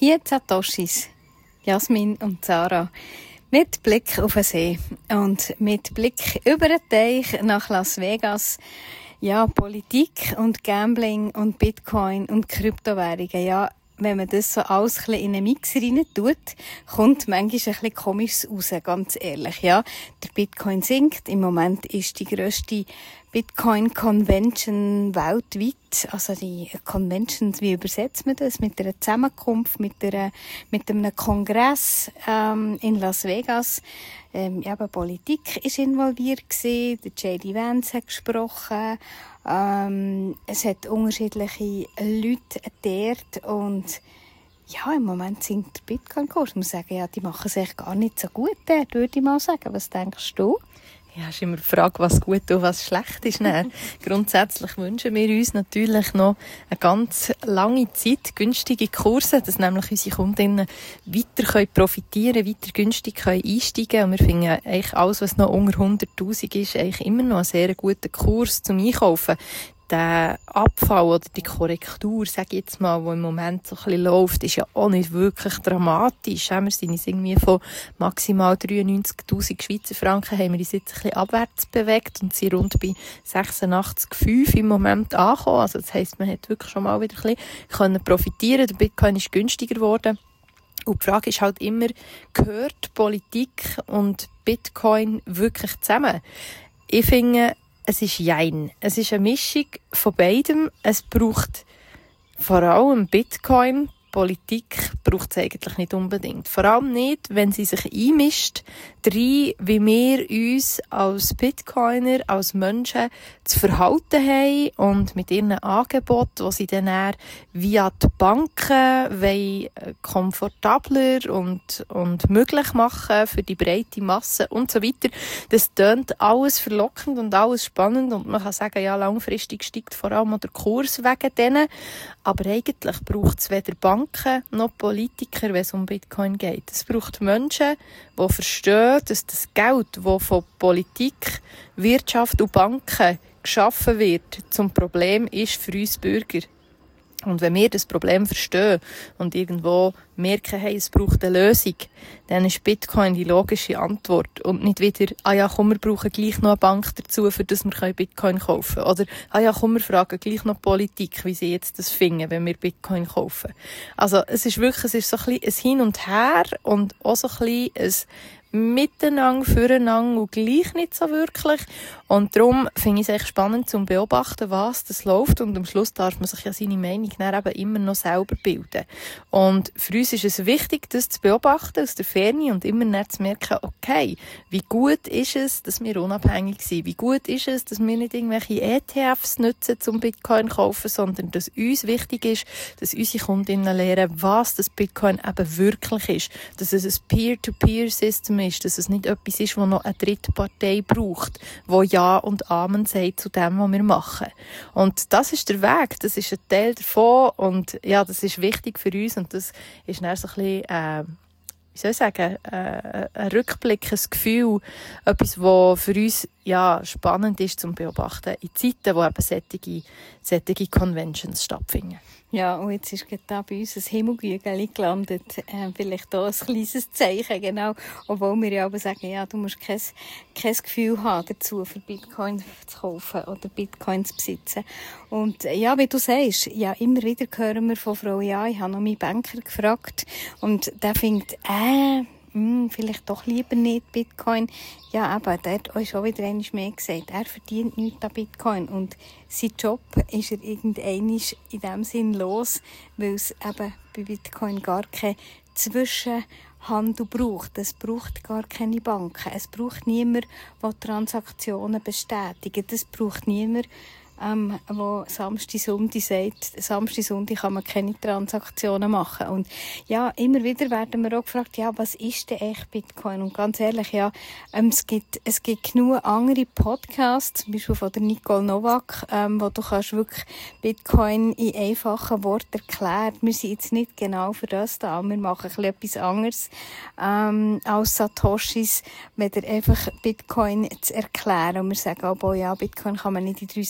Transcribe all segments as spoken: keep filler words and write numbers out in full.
Hier Satoshis, Jasmin und Sarah, mit Blick auf den See und mit Blick über den Teich nach Las Vegas. Ja, Politik und Gambling und Bitcoin und Kryptowährungen, ja, wenn man das so alles ein bisschen in einen Mix rein tut, kommt manchmal ein bisschen Komisches raus, ganz ehrlich, ja. Der Bitcoin sinkt. Im Moment ist die grösste Bitcoin-Convention weltweit. Also die Conventions, wie übersetzt man das? Mit einer Zusammenkunft, mit, einer, mit einem Kongress ähm, in Las Vegas. Ähm, ja, aber Politik ist involviert gewesen. Der J D Vance hat gesprochen. Ähm, es hat unterschiedliche Leute dort und ja, im Moment sinkt der Bitcoin-Kurs. Ich muss sagen, ja, die machen es echt gar nicht so gut dort, würde ich mal sagen. Was denkst du? Ja, ist immer die Frage, was gut und was schlecht ist. Grundsätzlich wünschen wir uns natürlich noch eine ganz lange Zeit, günstige Kurse, dass nämlich unsere Kundinnen weiter profitieren können, weiter günstig einsteigen können. Und wir finden eigentlich alles, was noch unter hunderttausend ist, eigentlich immer noch einen sehr guten Kurs zum Einkaufen. Der Abfall oder die Korrektur, sage ich jetzt mal, die im Moment so ein bisschen läuft, ist ja auch nicht wirklich dramatisch. Wir sind uns irgendwie von maximal dreiundneunzigtausend Schweizer Franken haben wir uns jetzt ein bisschen abwärts bewegt und sind rund bei sechsundachtzig Komma fünf im Moment angekommen. Also das heisst, man hat wirklich schon mal wieder ein bisschen profitieren können. Der Bitcoin ist günstiger geworden. Und die Frage ist halt immer, gehört Politik und Bitcoin wirklich zusammen? Ich finde, es ist jein. Es ist eine Mischung von beidem. Es braucht vor allem Bitcoin. Politik braucht es eigentlich nicht unbedingt. Vor allem nicht, wenn sie sich einmischt, rein, wie wir uns als Bitcoiner, als Menschen zu verhalten haben und mit ihren Angeboten, die sie dann eher via die Banken wollen, komfortabler und, und möglich machen für die breite Masse und so weiter. Das tönt alles verlockend und alles spannend und man kann sagen, ja, langfristig steigt vor allem der Kurs wegen denen, aber eigentlich braucht es weder Banken noch Politiker, wenn es um Bitcoin geht. Es braucht Menschen, die verstehen, dass das Geld, das von Politik, Wirtschaft und Banken geschaffen wird, zum Problem ist für uns Bürger. Und wenn wir das Problem verstehen und irgendwo merken, hey, es braucht eine Lösung, dann ist Bitcoin die logische Antwort. Und nicht wieder, ah ja, komm, wir brauchen gleich noch eine Bank dazu, für das wir Bitcoin kaufen können. Oder, ah ja, komm, wir fragen gleich noch die Politik, wie sie jetzt das finden, wenn wir Bitcoin kaufen. Also, es ist wirklich, es ist so ein bisschen ein Hin und Her und auch so ein bisschen ein Miteinander, füreinander und gleich nicht so wirklich. Und darum finde ich es echt spannend zu beobachten, was das läuft. Und am Schluss darf man sich ja seine Meinung dann eben immer noch selber bilden. Und für uns ist es wichtig, das zu beobachten aus der Ferne und immer nicht zu merken, okay, wie gut ist es, dass wir unabhängig sind? Wie gut ist es, dass wir nicht irgendwelche E T Fs nutzen, zum Bitcoin zu kaufen, sondern dass uns wichtig ist, dass unsere Kundinnen lernen, was das Bitcoin eben wirklich ist. Dass es ein Peer-to-Peer-System ist, dass es nicht etwas ist, das noch eine dritte Partei braucht, die Ja und Amen sagt zu dem, was wir machen. Und das ist der Weg, das ist ein Teil davon und ja, das ist wichtig für uns und das ist dann so ein bisschen, äh, wie soll ich sagen, äh, ein Rückblick, ein Gefühl, etwas, was für uns ja, spannend ist zum Beobachten in Zeiten, wo eben solche, solche Conventions stattfinden. Ja, und jetzt ist gerade da bei uns ein Himmelgügel gelandet. Äh, vielleicht da ein kleines Zeichen, genau. Obwohl wir ja aber sagen, ja, du musst kein, kein Gefühl haben dazu, für Bitcoin zu kaufen oder Bitcoin zu besitzen. Und ja, wie du sagst, ja, immer wieder hören wir von Frau Ja, ich habe noch meinen Banker gefragt und der findet, äh, Hm, vielleicht doch lieber nicht Bitcoin. Ja, aber der hat euch schon wieder einmal mehr gesagt. Er verdient nichts an Bitcoin. Und sein Job ist er irgendeinmal in dem Sinn los, weil es eben bei Bitcoin gar keine Zwischenhandel braucht. Es braucht gar keine Banken. Es braucht niemand, der Transaktionen bestätigt. Es braucht niemand, ähm, wo Samstag, Sonntag sagt, Samstag, Sonntag kann man keine Transaktionen machen. Und ja, immer wieder werden wir auch gefragt, ja, was ist denn echt Bitcoin? Und ganz ehrlich, ja, ähm, es gibt, es gibt genug andere Podcasts, zum Beispiel von der Nicole Novak, ähm, wo du kannst wirklich Bitcoin in einfachen Worten erklären. Wir sind jetzt nicht genau für das da, wir machen ein bisschen etwas anderes, ähm, als Satoshis, wenn einfach Bitcoin zu erklären. Und wir sagen auch, ja, Bitcoin kann man nicht in drei Sätze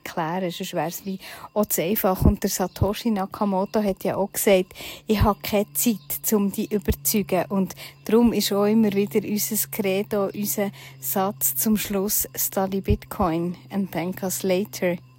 erklären, sonst wäre es wie auch zu einfach. Und der Satoshi Nakamoto hat ja auch gesagt, ich habe keine Zeit, um die zu überzeugen. Und darum ist auch immer wieder unser Credo, unser Satz zum Schluss, study Bitcoin and thank us later.